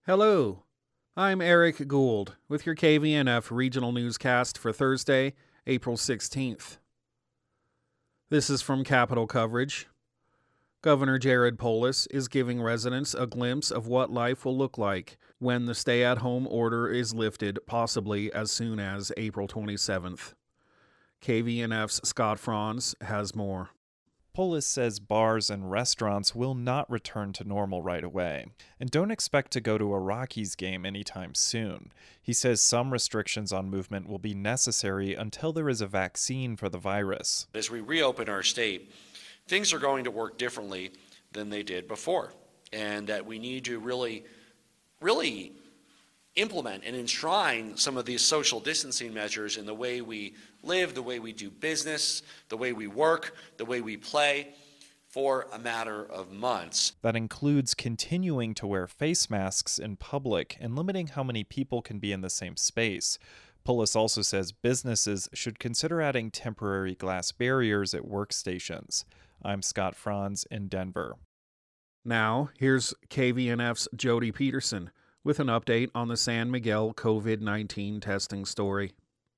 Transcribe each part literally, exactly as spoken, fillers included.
Hello, I'm Eric Gould with your K V N F regional newscast for Thursday, April sixteenth. This is from Capitol Coverage. Governor Jared Polis is giving residents a glimpse of what life will look like when the stay-at-home order is lifted, possibly as soon as April twenty-seventh. K V N F's Scott Franz has more. Polis says bars and restaurants will not return to normal right away, and don't expect to go to a Rockies game anytime soon. He says some restrictions on movement will be necessary until there is a vaccine for the virus. As we reopen our state, things are going to work differently than they did before, and that we need to really, really implement and enshrine some of these social distancing measures in the way we live, the way we do business, the way we work, the way we play for a matter of months. That includes continuing to wear face masks in public and limiting how many people can be in the same space. Polis also says businesses should consider adding temporary glass barriers at workstations. I'm Scott Franz in Denver. Now, here's K V N F's Jody Peterson with an update on the San Miguel COVID nineteen testing story.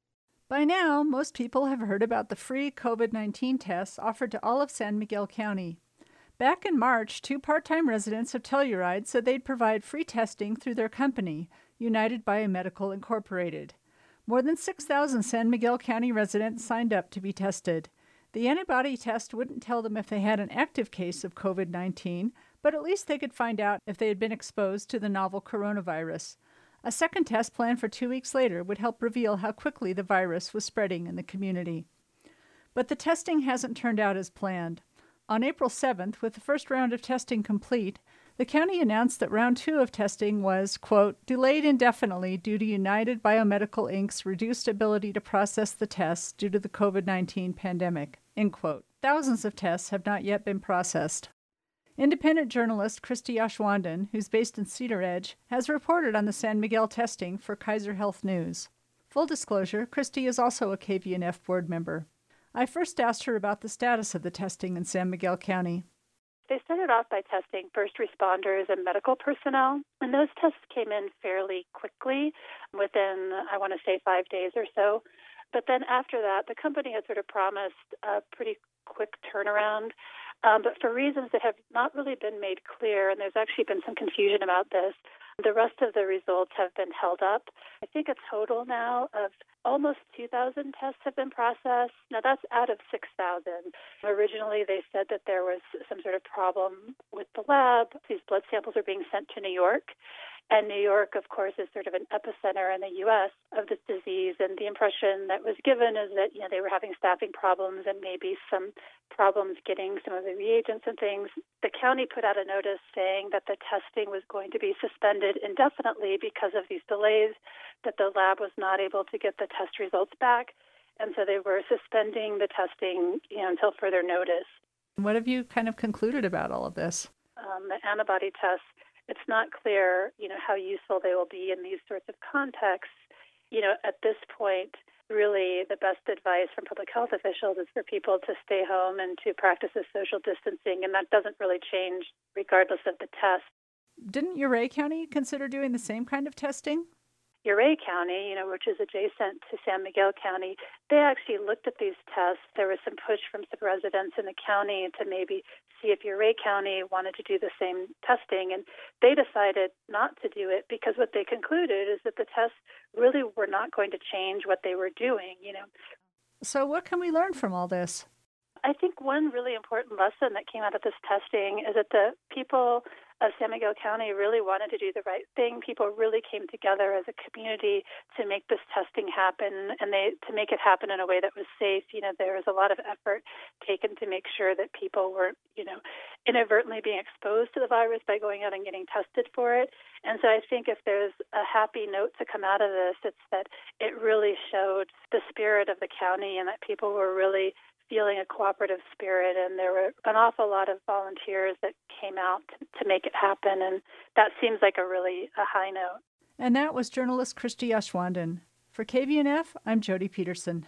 By now, most people have heard about the free COVID nineteen tests offered to all of San Miguel County. Back in March, two part-time residents of Telluride said they'd provide free testing through their company, United Biomedical Incorporated. More than six thousand San Miguel County residents signed up to be tested. The antibody test wouldn't tell them if they had an active case of COVID nineteen, but at least they could find out if they had been exposed to the novel coronavirus. A second test planned for two weeks later would help reveal how quickly the virus was spreading in the community. But the testing hasn't turned out as planned. On April seventh, with the first round of testing complete, the county announced that round two of testing was, quote, delayed indefinitely due to United Biomedical Incorporated's reduced ability to process the tests due to the COVID nineteen pandemic, end quote. Thousands of tests have not yet been processed. Independent journalist Christy Ashwandan, who's based in Cedar Edge, has reported on the San Miguel testing for Kaiser Health News. Full disclosure, Christy is also a K V N F board member. I first asked her about the status of the testing in San Miguel County. They started off by testing first responders and medical personnel, and those tests came in fairly quickly, within, I want to say, five days or so. But then after that, the company had sort of promised a pretty quick turnaround. Um, but for reasons that have not really been made clear, and there's actually been some confusion about this, the rest of the results have been held up. I think a total now of almost two thousand tests have been processed. Now, that's out of six thousand. Originally, they said that there was some sort of problem with the lab. These blood samples are being sent to New York. And New York, of course, is sort of an epicenter in the U S of this disease. And the impression that was given is that, you know, they were having staffing problems and maybe some problems getting some of the reagents and things. The county put out a notice saying that the testing was going to be suspended indefinitely because of these delays, that the lab was not able to get the test results back. And so they were suspending the testing, you know, until further notice. What have you kind of concluded about all of this? Um, the antibody tests. It's not clear, you know, how useful they will be in these sorts of contexts. You know, at this point, really the best advice from public health officials is for people to stay home and to practice the social distancing, and that doesn't really change regardless of the test. Didn't Ouray County consider doing the same kind of testing? Ouray County, you know, which is adjacent to San Miguel County, they actually looked at these tests. There was some push from some residents in the county to maybe see if Ouray County wanted to do the same testing, and they decided not to do it because what they concluded is that the tests really were not going to change what they were doing, you know. So what can we learn from all this? I think one really important lesson that came out of this testing is that the people of San Miguel County really wanted to do the right thing. People really came together as a community to make this testing happen, and they to make it happen in a way that was safe. You know, there was a lot of effort taken to make sure that people weren't, you know, inadvertently being exposed to the virus by going out and getting tested for it. And so I think if there's a happy note to come out of this, it's that it really showed the spirit of the county and that people were really feeling a cooperative spirit, and there were an awful lot of volunteers that came out to, to make it happen, and that seems like a really a high note. And that was journalist Christy Ashwandan. For K V N F, I'm Jody Peterson.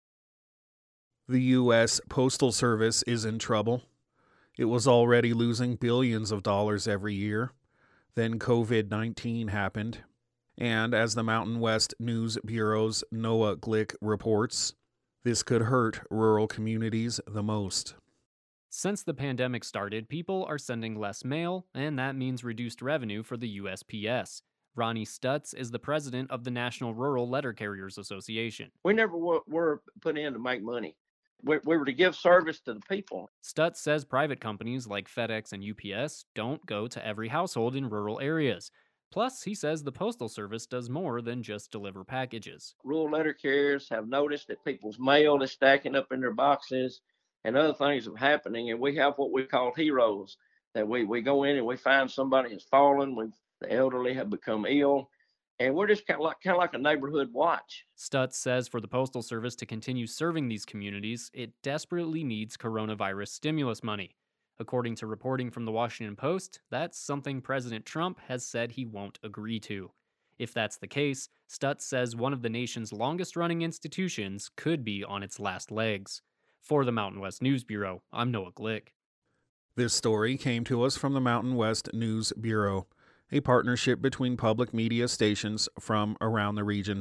The U S Postal Service is in trouble. It was already losing billions of dollars every year. Then COVID nineteen happened. And as the Mountain West News Bureau's Noah Glick reports, this could hurt rural communities the most. Since the pandemic started, people are sending less mail, and that means reduced revenue for the U S P S. Ronnie Stutz is the president of the National Rural Letter Carriers Association. We never were, were put in to make money. We, we were to give service to the people. Stutz says private companies like FedEx and U P S don't go to every household in rural areas. Plus, he says the Postal Service does more than just deliver packages. Rural letter carriers have noticed that people's mail is stacking up in their boxes and other things are happening, and we have what we call heroes, that we, we go in and we find somebody has fallen, we've, the elderly have become ill, and we're just kind of like, kind of like a neighborhood watch. Stutz says for the Postal Service to continue serving these communities, it desperately needs coronavirus stimulus money. According to reporting from the Washington Post, that's something President Trump has said he won't agree to. If that's the case, Stutz says one of the nation's longest-running institutions could be on its last legs. For the Mountain West News Bureau, I'm Noah Glick. This story came to us from the Mountain West News Bureau, a partnership between public media stations from around the region.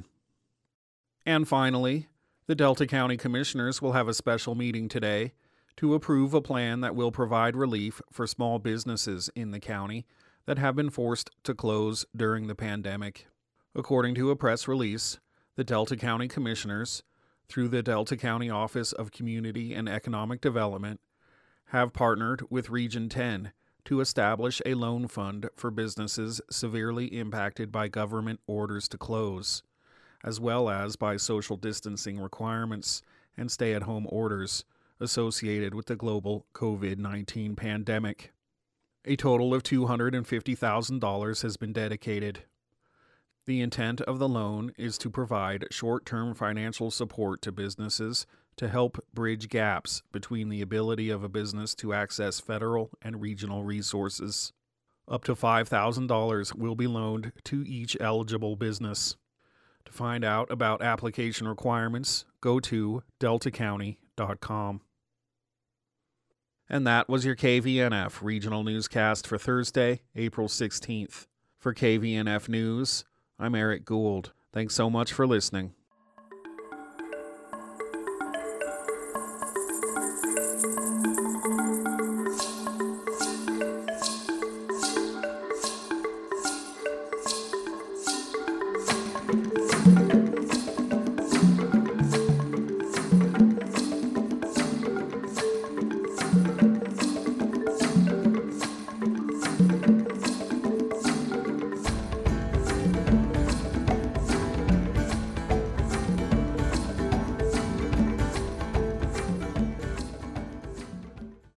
And finally, the Delta County Commissioners will have a special meeting today to approve a plan that will provide relief for small businesses in the county that have been forced to close during the pandemic. According to a press release, the Delta County Commissioners, through the Delta County Office of Community and Economic Development, have partnered with Region ten to establish a loan fund for businesses severely impacted by government orders to close, as well as by social distancing requirements and stay-at-home orders associated with the global COVID nineteen pandemic. A total of two hundred fifty thousand dollars has been dedicated. The intent of the loan is to provide short-term financial support to businesses to help bridge gaps between the ability of a business to access federal and regional resources. Up to five thousand dollars will be loaned to each eligible business. To find out about application requirements, go to delta county dot com. And that was your K V N F Regional Newscast for Thursday, April sixteenth. For K V N F News, I'm Eric Gould. Thanks so much for listening.